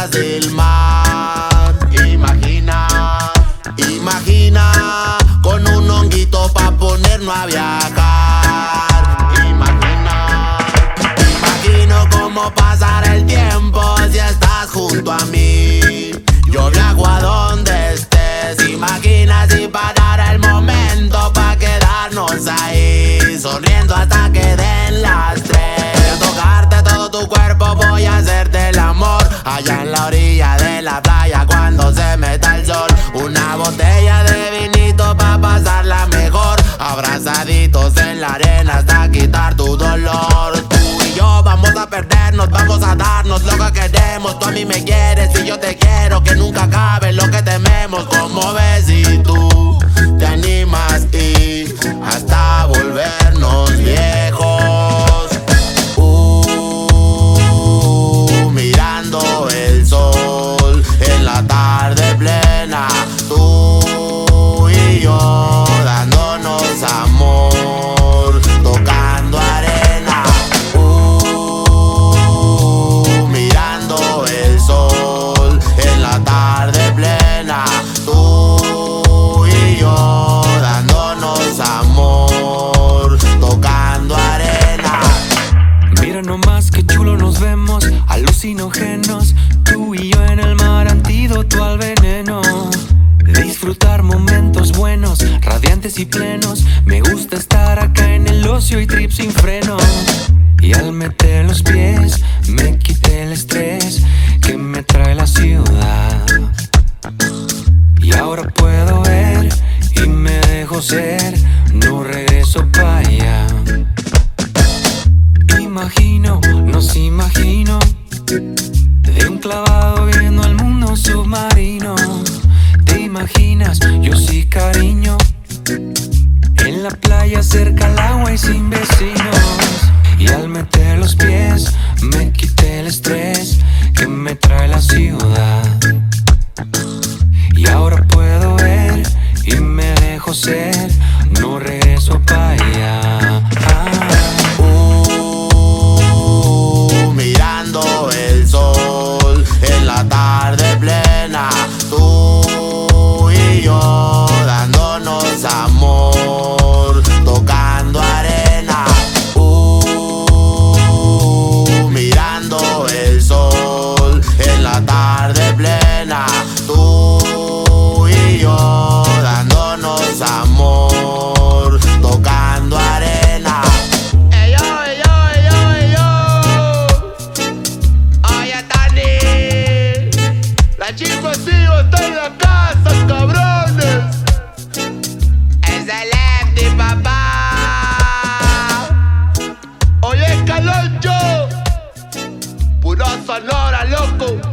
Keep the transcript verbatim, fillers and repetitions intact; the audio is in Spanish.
orillas del mar. Imagina, imagina, con un honguito pa' ponernos a viajar. Imagina, imagino cómo pasará el tiempo si estás junto a mí. Yo viajo a donde estés. Imagina si parara el momento pa' quedarnos ahí, sonriendo hasta que den las tres. Voy a tocarte todo tu cuerpo, voy a hacerte el amor allá en la orilla de la playa cuando se meta el sol. Una botella de vinito pa' pasarla mejor, abrazaditos en la arena hasta quitar tu dolor. Tú y yo vamos a perdernos, vamos a darnos lo que queremos. Tú a mí me quieres y yo te quiero, que nunca acabe lo que tememos. Como ves si tú te animas y hasta volvernos viejos. Uh, mirando el sol en la tarde plena, tú y yo dándonos amor, tocando arena. Uh, mirando el sol en la tarde plena, tú y yo dándonos amor, tocando arena. Mira nomás qué chulo nos vemos, alucinógenos, tú y yo en el mar, antídoto al veneno. Disfrutar momentos buenos, radiantes y plenos. Me gusta estar acá en el ocio y trip sin freno. Y al meter los pies me quité el estrés que me trae la ciudad. Y ahora puedo ver y me dejo ser, no regreso pa' allá. Imagino, nos imagino, de un clavado viendo el mundo submarino. ¿Te imaginas? Yo sí, cariño, en la playa cerca al agua y sin vecinos. Y al meter los pies me quité el estrés que me trae la ciudad. Y ahora puedo ver y me dejo ser, no regreso pa' allá. Uh, mirando el sol en la tarde plena, tú y yo dándonos amor, tocando arena. Uh, mirando el sol en la tarde plena, tú y yo dándonos amor, tocando arena. Ey yo, ey yo, ey yo, ey yo. Oye, Tani, la chica sigo está en la casa, cabrones. Excelente, papá. Oye, Caloncho, pura Sonora, loco.